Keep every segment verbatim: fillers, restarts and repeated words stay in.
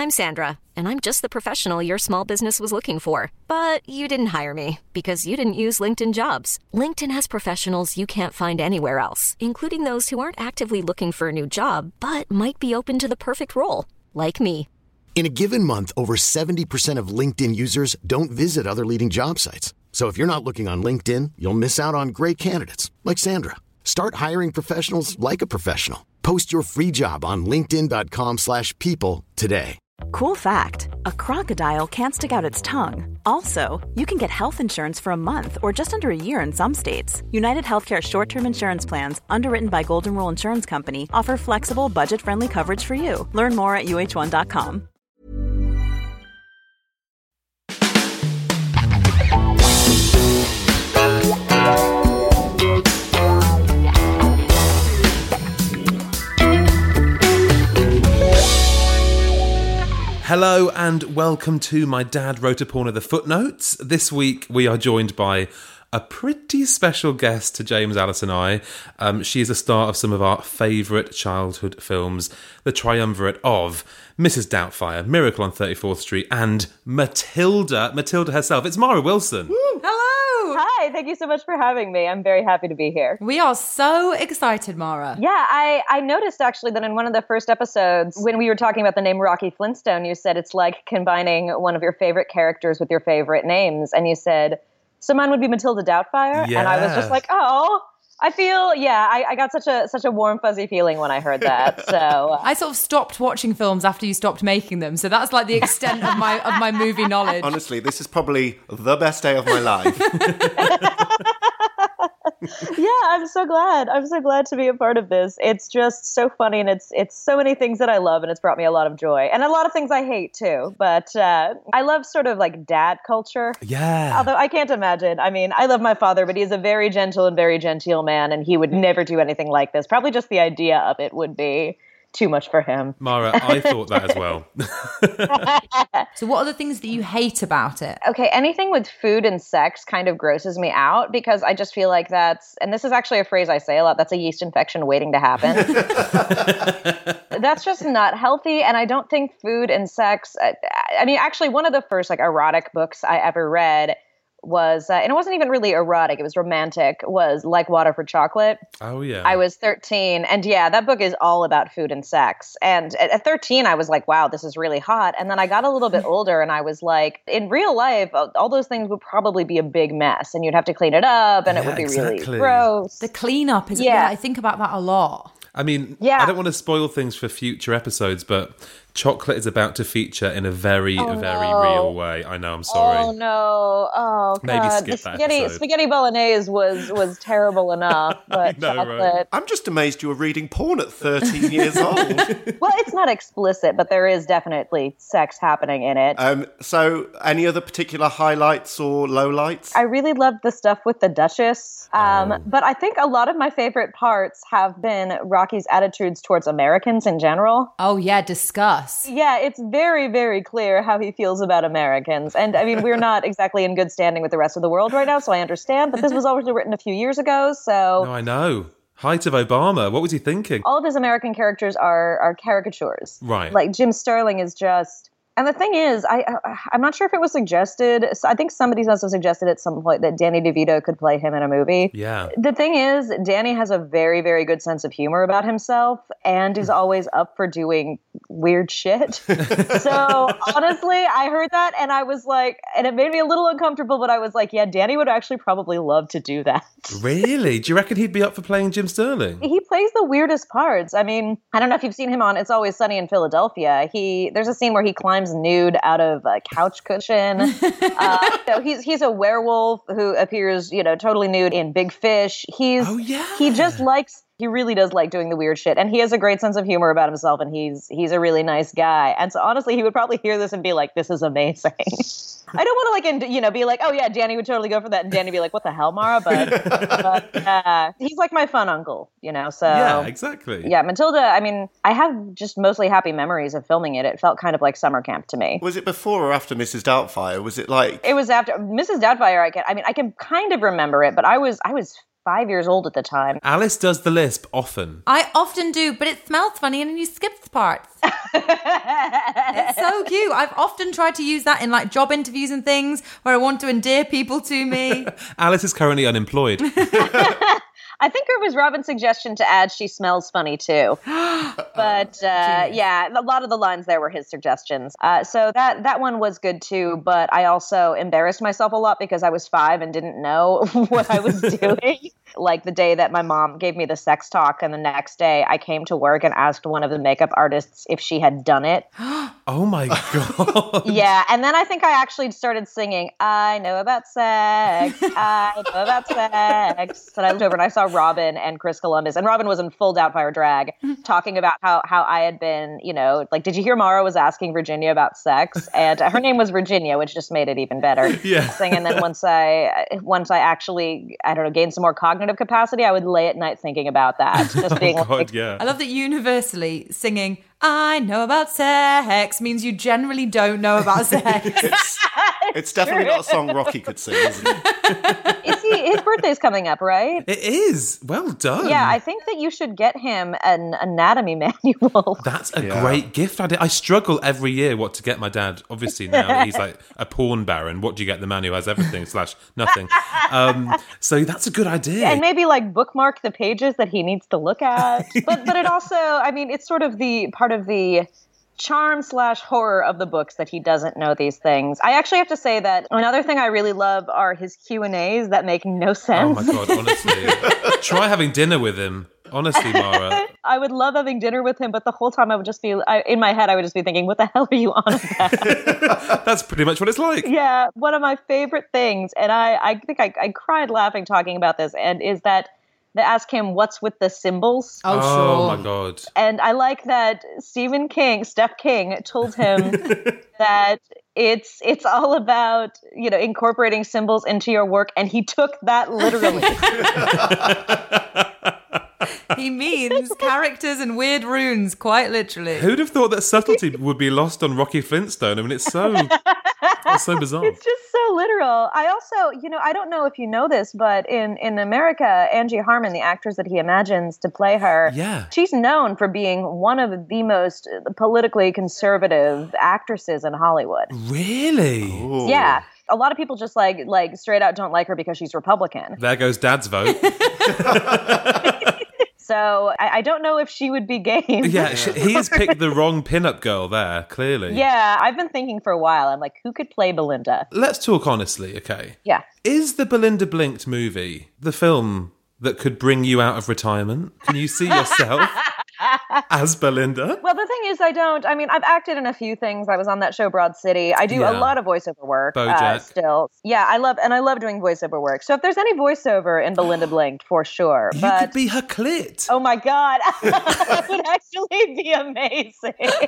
I'm Sandra, and I'm just the professional your small business was looking for. But you didn't hire me because you didn't use LinkedIn Jobs. LinkedIn has professionals you can't find anywhere else, including those who aren't actively looking for a new job, but might be open to the perfect role, like me. In a given month, over seventy percent of LinkedIn users don't visit other leading job sites. So if you're not looking on LinkedIn, you'll miss out on great candidates like Sandra. Start hiring professionals like a professional. Post your free job on linkedin.com slash people today. Cool fact, a crocodile can't stick out its tongue. Also, you can get health insurance for a month or just under a year in some states. United Healthcare short-term insurance plans, underwritten by Golden Rule Insurance Company, offer flexible, budget-friendly coverage for you. Learn more at U H one dot com. Hello and welcome to My Dad Wrote a Porn of the Footnotes. This week we are joined by a pretty special guest to James, Alice and I. Um, she is a star of some of our favourite childhood films, the triumvirate of Missus Doubtfire, Miracle on thirty-fourth Street and Matilda, Matilda herself. It's Mara Wilson. Woo. Hello! Hi, thank you so much for having me. I'm very happy to be here. We are so excited, Mara. Yeah, I, I noticed actually that in one of the first episodes, when we were talking about the name Rocky Flintstone, you said it's like combining one of your favorite characters with your favorite names. And you said, so mine would be Matilda Doubtfire. Yeah. And I was just like, oh, I feel, yeah, I, I got such a such a warm, fuzzy feeling when I heard that. So uh, I sort of stopped watching films after you stopped making them. So that's like the extent of my of my movie knowledge. Honestly, this is probably the best day of my life. Yeah, I'm so glad. I'm so glad to be a part of this. It's just so funny, and it's it's so many things that I love, and it's brought me a lot of joy. And a lot of things I hate, too. But uh, I love sort of like dad culture. Yeah. Although I can't imagine. I mean, I love my father, but he's a very gentle and very genteel man, and he would never do anything like this. Probably just the idea of it would be too much for him. Mara, I thought that as well. So what are the things that you hate about it? Okay, anything with food and sex kind of grosses me out because I just feel like that's, and this is actually a phrase I say a lot, that's a yeast infection waiting to happen. That's just not healthy, and I don't think food and sex, I, I mean, actually one of the first like erotic books I ever read was, uh, and it wasn't even really erotic, it was romantic, was Like Water for Chocolate. Oh, yeah. I was thirteen, and yeah, that book is all about food and sex. And at, at thirteen, I was like, wow, this is really hot. And then I got a little bit older, and I was like, in real life, all those things would probably be a big mess, and you'd have to clean it up, and Yeah, it would be exactly. really gross. The cleanup is, Yeah. yeah, I think about that a lot. I mean, Yeah. I don't want to spoil things for future episodes, but chocolate is about to feature in a very, Oh, very no. real way. I know, I'm sorry. Oh no! Oh god! Maybe skip the that spaghetti episode. spaghetti bolognese was was terrible enough, but know, chocolate. right? I'm just amazed you were reading porn at thirteen years old. Well, it's not explicit, but there is definitely sex happening in it. Um, so, any other particular highlights or lowlights? I really loved the stuff with the Duchess, um, Oh. but I think a lot of my favorite parts have been Rocky's attitudes towards Americans in general. Oh yeah, discuss. Yeah, it's very, very clear how he feels about Americans. And I mean, we're not exactly in good standing with the rest of the world right now, so I understand. But this was already written a few years ago, so No, I know. Height of Obama. What was he thinking? all of his American characters are are caricatures. Right. Like Jim Sterling is just... And the thing is, I, I, I'm not sure if it was suggested. I think somebody must have suggested at some point that Danny DeVito could play him in a movie. Yeah. The thing is, Danny has a very, very good sense of humor about himself and is always up for doing weird shit. So honestly, I heard that and I was like, and it made me a little uncomfortable, but I was like, yeah, Danny would actually probably love to do that. Really? Do you reckon he'd be up for playing Jim Sterling? He plays the weirdest parts. I mean, I don't know if you've seen him on It's Always Sunny in Philadelphia. He there's a scene where he climbs nude out of a couch cushion. uh, so he's he's a werewolf who appears, you know, totally nude in Big Fish. He's Oh, yeah. he just likes he really does like doing the weird shit, and he has a great sense of humor about himself, and he's he's a really nice guy. And so honestly, he would probably hear this and be like, "This is amazing." I don't want to like, in, you know, be like, "Oh yeah, Danny would totally go for that," and Danny be like, "What the hell, Mara?" But, but uh, he's like my fun uncle, you know. So Yeah, exactly. yeah, Matilda. I mean, I have just mostly happy memories of filming it. It felt kind of like summer camp to me. Was it before or after Missus Doubtfire? Was it like... It was after Missus Doubtfire. I can, I mean, I can kind of remember it, but I was, I was five years old at the time. Alice does the lisp often. I often do, but it smells funny and then you skip the parts. It's so cute. I've often tried to use that in like job interviews and things where I want to endear people to me. Alice is currently unemployed. I think it was Robin's suggestion to add she smells funny too. But uh, yeah, a lot of the lines there were his suggestions. Uh, so that that one was good too. But I also embarrassed myself a lot because I was five and didn't know what I was doing. Like the day that my mom gave me the sex talk, and the next day I came to work and asked one of the makeup artists if she had done it. Oh my God. Yeah, and then I think I actually started singing, I know about sex, I know about sex. And I looked over and I saw Robin and Chris Columbus, and Robin was in full Doubtfire drag, talking about how, how I had been, you know, like, did you hear Mara was asking Virginia about sex? And her name was Virginia, which just made it even better. Yeah. And then once I, once I actually, I don't know, gained some more cognitive capacity, I would lay at night thinking about that. Just being oh God, like, yeah. I love that universally singing I know about sex means you generally don't know about sex. It's, it's definitely not a song Rocky could sing, isn't it? Is he, his birthday's coming up, right? It is. Well done. Yeah, I think that you should get him an anatomy manual. That's a Yeah. great gift idea. I struggle every year what to get my dad. Obviously now that he's like a porn baron. What do you get? The manual has everything slash nothing. Um, so that's a good idea. And maybe like bookmark the pages that he needs to look at. But but it also, I mean, it's sort of the part of the charm slash horror of the books that he doesn't know these things. I actually have to say that another thing I really love are his Q and A's that make no Oh sense. my God, honestly. Try having dinner with him. Honestly, Mara. I would love having dinner with him, but the whole time I would just be, I, in my head, I would just be thinking, what the hell are you on about? That's pretty much what it's like. Yeah, one of my favorite things, and I, I think I, I cried laughing talking about this, and is that they ask him, what's with the symbols? Oh, Oh sure. my God. And I like that Stephen King, Steph King, told him that it's it's all about, you know, incorporating symbols into your work, and he took that literally. He means characters and weird runes, quite literally. Who'd have thought that subtlety would be lost on Rocky Flintstone? I mean, it's so, it's so bizarre. It's just so literal. I also, you know, I don't know if you know this, but in, in America, Angie Harmon, the actress that he imagines to play her, Yeah. she's known for being one of the most politically conservative actresses in Hollywood. Really? Ooh. Yeah. A lot of people just like like straight out don't like her because she's Republican. There goes Dad's vote. So I, I don't know if she would be game. Yeah, she, he has picked the wrong pin-up girl there, clearly. Yeah, I've been thinking for a while. I'm like, who could play Belinda? Let's talk honestly, okay? Yeah. Is the Belinda Blinked movie the film that could bring you out of retirement? Can you see yourself as Belinda? Well, the thing is, I don't. I mean, I've acted in a few things. I was on that show, Broad City. I do Yeah. a lot of voiceover work uh, BoJack. still. Yeah, I love, and I love doing voiceover work. So if there's any voiceover in Belinda Blinked, for sure. You but could be her clit. oh my God, that would actually be amazing.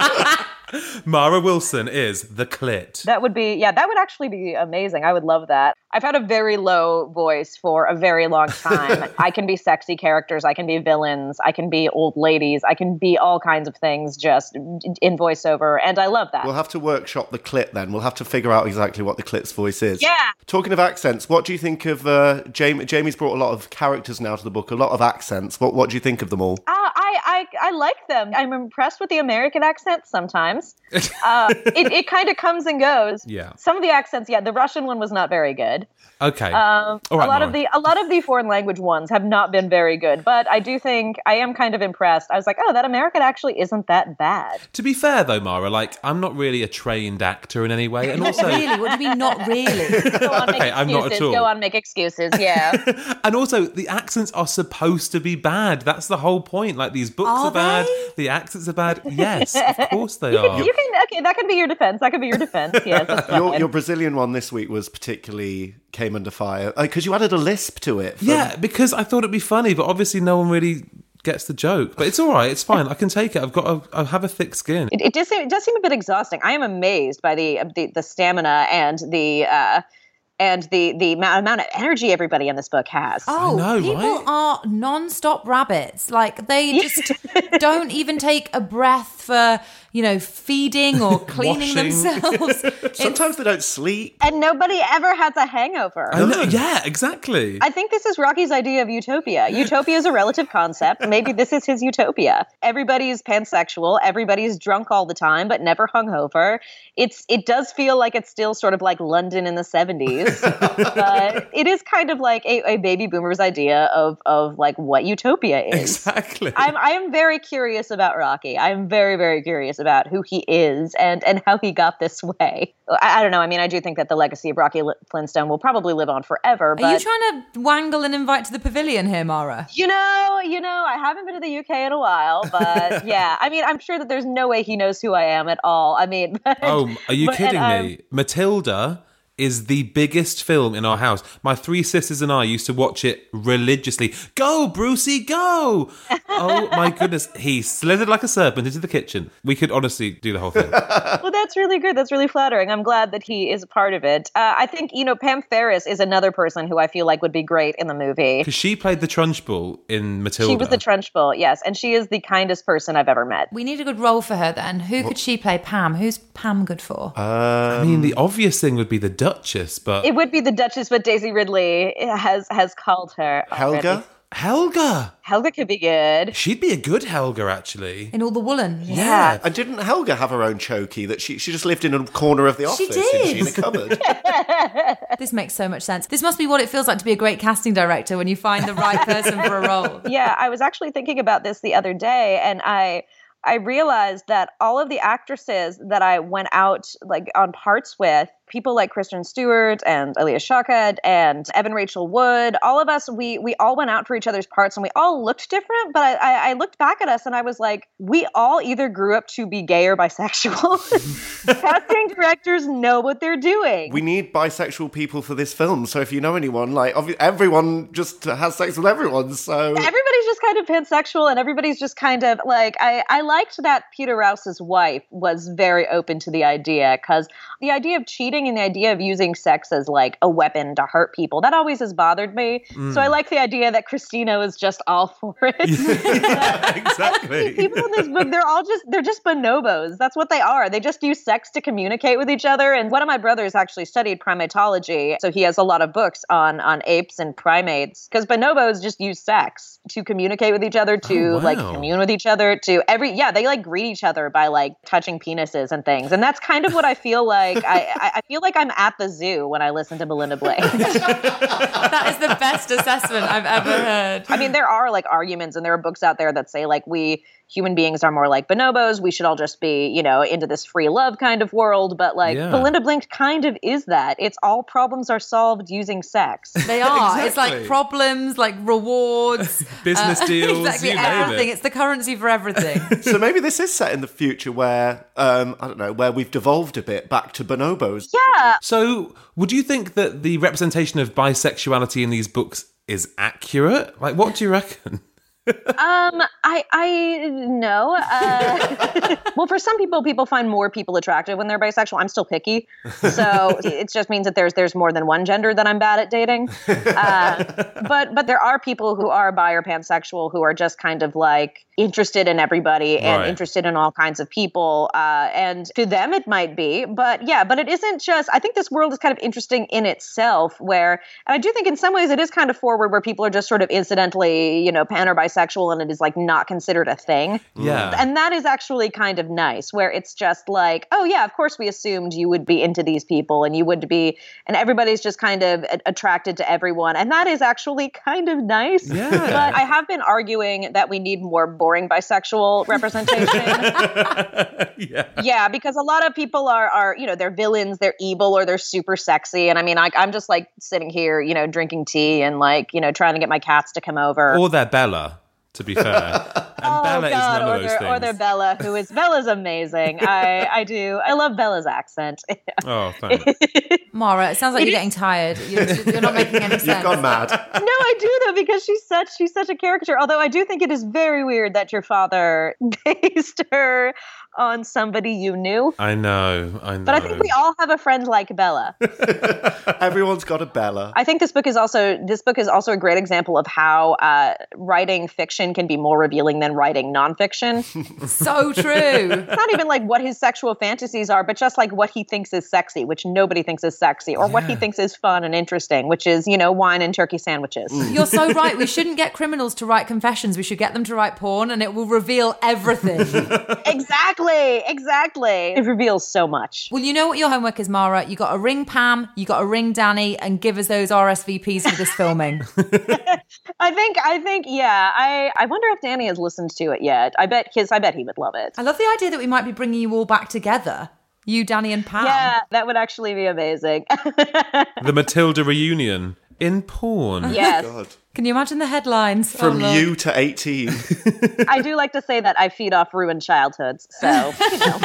Mara Wilson is the clit. That would be, yeah, that would actually be amazing. I would love that. I've had a very low voice for a very long time. I can be sexy characters. I can be villains. I can be old ladies. I can be all kinds of things just in voiceover. And I love that. We'll have to workshop the clit then. We'll have to figure out exactly what the clit's voice is. Yeah. Talking of accents, what do you think of uh, Jamie? Jamie's brought a lot of characters now to the book, a lot of accents. What What do you think of them all? Uh, I, I, I like them. I'm impressed with the American accents sometimes. Uh, it it kind of comes and goes. Yeah. Some of the accents, yeah, the Russian one was not very good. Okay. Um, All right, a lot Mara. of the a lot of the foreign language ones have not been very good, but I do think I am kind of impressed. I was like, oh, that American actually isn't that bad. To be fair, though, Mara, like, I'm not really a trained actor in any way. And also, Really? What do you mean, not really? Go on, make Okay, I'm not at excuses. all. Go on, make excuses. Yeah. and also, the accents are supposed to be bad. That's the whole point. Like, these books Are are, bad. they? The accents are bad. Yes, of course they are. You can okay. That can be your defense. That can be your defense. Yes. That's Your, fine. your Brazilian one this week was particularly came under fire because you added a lisp to it. from- Yeah, because I thought it'd be funny, but obviously no one really gets the joke. But it's all right. It's fine. I can take it. I've got. A, I have a thick skin. It, it does seem, it does seem a bit exhausting. I am amazed by the the, the stamina and the uh, and the the ma- amount of energy everybody in this book has. Oh, know, people right? are non-stop rabbits. Like, they just don't even take a breath for you know, feeding or cleaning Washing. themselves. Sometimes they don't sleep. And nobody ever has a hangover. I know, yeah, exactly. I think this is Rocky's idea of utopia. Utopia is a relative concept. Maybe this is his utopia. Everybody's pansexual. Everybody's drunk all the time, but never hungover. It's it does feel like it's still sort of like London in the seventies, but it is kind of like a, a baby boomer's idea of of like what utopia is. Exactly. I'm I am very curious about Rocky. I'm very very curious about who he is and and how he got this way. I, I don't know. I mean, I do think that the legacy of Rocky Flintstone will probably live on forever. But Are you trying to wangle and invite to the pavilion here, Mara? You know, you know, I haven't been to the U K in a while, but yeah, I mean, I'm sure that there's no way he knows who I am at all. I mean, but, Oh, are you but, kidding and, me? Matilda is the biggest film in our house. My three sisters and I used to watch it religiously. Go, Brucey, go! Oh my goodness. He slithered like a serpent into the kitchen. We could honestly do the whole thing. Well, that's really good. That's really flattering. I'm glad that he is a part of it. Uh, I think, you know, Pam Ferris is another person who I feel like would be great in the movie. Because she played the Trunchbull in Matilda. She was the Trunchbull, yes. And she is the kindest person I've ever met. We need a good role for her then. Who could she play Pam? Who's Pam good for? I mean, the obvious thing would be the Duchess, but... It would be the Duchess, but Daisy Ridley has has called her already. Helga? Helga! Helga could be good. She'd be a good Helga, actually. In all the woolen. Yeah. And didn't Helga have her own chokey that she, she just lived in a corner of the She office? did. She in a cupboard. This makes so much sense. This must be what it feels like to be a great casting director when you find the right person for a role. Yeah, I was actually thinking about this the other day, and I I realized that all of the actresses that I went out like on parts with, people like Kristen Stewart and Alia Shawkat and Evan Rachel Wood, all of us, we we all went out for each other's parts and we all looked different. But I, I, I looked back at us and I was like, we all either grew up to be gay or bisexual. Casting directors know what they're doing. We need bisexual people for this film. So if you know anyone, like obvi- everyone just has sex with everyone. So Everybody's just kind of pansexual and everybody's just kind of like, I, I liked that Peter Rouse's wife was very open to the idea, because the idea of cheating and the idea of using sex as like a weapon to hurt people, that always has bothered me. Mm. So I like the idea that Christina was just all for it. Yeah, exactly. People in this book, they're all just, they're just bonobos. That's what they are. They just use sex to communicate with each other. And one of my brothers actually studied primatology. So he has a lot of books on, on apes and primates, because bonobos just use sex to communicate with each other, to oh, wow. like commune with each other, to every, yeah, they like greet each other by like touching penises and things. And that's kind of what I feel like. I, I, I feel like I'm at the zoo when I listen to Belinda Blake. That is the best assessment I've ever heard. I mean, there are like arguments and there are books out there that say like we human beings are more like bonobos. We should all just be, you know, into this free love kind of world. But like yeah. Belinda Blink kind of is that. It's all problems are solved using sex. They are. Exactly. It's like problems, like rewards. Business uh, deals, exactly, you name everything. it. It's the currency for everything. so maybe this is set in the future where, um, I don't know, where we've devolved a bit back to bonobos. Yeah. So, would you think that the representation of bisexuality in these books is accurate? Like, what do you reckon? Um, I, I know. Uh, well, for some people, people find more people attractive when they're bisexual. I'm still picky, so it just means that there's there's more than one gender that I'm bad at dating. Uh, but but there are people who are bi or pansexual who are just kind of like interested in everybody and right. interested in all kinds of people. Uh, and to them, it might be. But yeah, but it isn't just. I think this world is kind of interesting in itself. Where, and I do think in some ways it is kind of forward, where people are just sort of incidentally, you know, pan or bisexual. And it is like not considered a thing. Yeah. And that is actually kind of nice, where it's just like, oh yeah, of course we assumed you would be into these people and you would be, and everybody's just kind of a- attracted to everyone. And that is actually kind of nice. Yeah. But I have been arguing that we need more boring bisexual representation. yeah. Yeah, because a lot of people are, are, you know, they're villains, they're evil, or they're super sexy. And I mean, like, I'm just like sitting here, you know, drinking tea and like, you know, trying to get my cats to come over. Or they're Bella, to be fair. And oh Bella God, is none or of those they're, things. or they're Bella, who is Bella's amazing. I, I do. I love Bella's accent. Oh, thanks. Mara, it sounds like you're getting tired. You're, you're not making any sense. You've gone mad. No, I do though, because she's such she's such a caricature. Although I do think it is very weird that your father based her on somebody you knew. I know, I know. But I think we all have a friend like Bella. Everyone's got a Bella. I think this book is also this book is also a great example of how uh, writing fiction can be more revealing than writing nonfiction. So true. It's not even like what his sexual fantasies are, but just like what he thinks is sexy, which nobody thinks is sexy, or yeah. what he thinks is fun and interesting, which is, you know, wine and turkey sandwiches. Mm. You're so right. We shouldn't get criminals to write confessions. We should get them to write porn, and it will reveal everything. Exactly. Exactly. It reveals so much. Well, you know what your homework is, Mara. You got to ring Pam, you got to ring Danny, and give us those R S V Ps for this filming. I think, I think, yeah. I, I wonder if Danny has listened to it yet. I bet his, I bet he would love it. I love the idea that we might be bringing you all back together. You, Danny, and Pam. Yeah, that would actually be amazing. The Matilda reunion in porn. Yes. Oh, God. Can you imagine the headlines? From oh, you to eighteen. I do like to say that I feed off ruined childhoods, so, you know.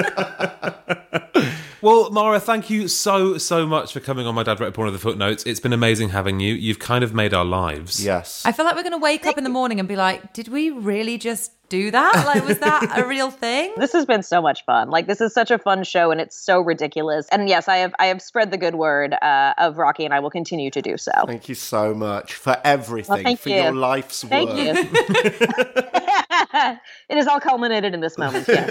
Well, Mara, thank you so, so much for coming on My Dad Wrote a Porn of the Footnotes. It's been amazing having you. You've kind of made our lives. Yes. I feel like we're going to wake Thank up in the morning and be like, did we really just do that? Like, was that a real thing? This has been so much fun. Like, this is such a fun show, and it's so ridiculous. And yes, I have I have spread the good word uh, of Rocky, and I will continue to do so. Thank you so much for everything, well, thank for you. your life's thank work. You. It is all culminated in this moment, yes.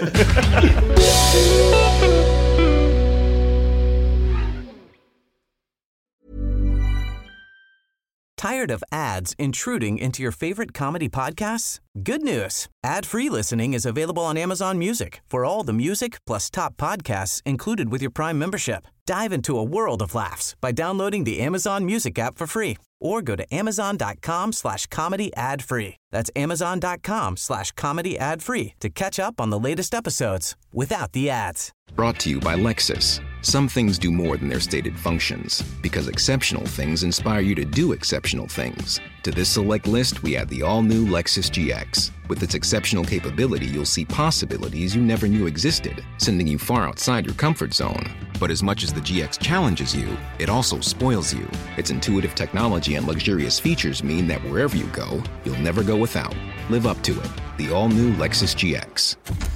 Tired of ads intruding into your favorite comedy podcasts? Good news. Ad-free listening is available on Amazon Music for all the music plus top podcasts included with your Prime membership. Dive into a world of laughs by downloading the Amazon Music app for free or go to amazon.com slash comedy ad free. That's amazon.com slash comedy ad free to catch up on the latest episodes without the ads. Brought to you by Lexus. Some things do more than their stated functions, because exceptional things inspire you to do exceptional things. To this select list, we add the all-new Lexus G X. With its exceptional capability, you'll see possibilities you never knew existed, sending you far outside your comfort zone. But as much as the G X challenges you, it also spoils you. Its intuitive technology and luxurious features mean that wherever you go, you'll never go without. Live up to it. The all-new Lexus G X.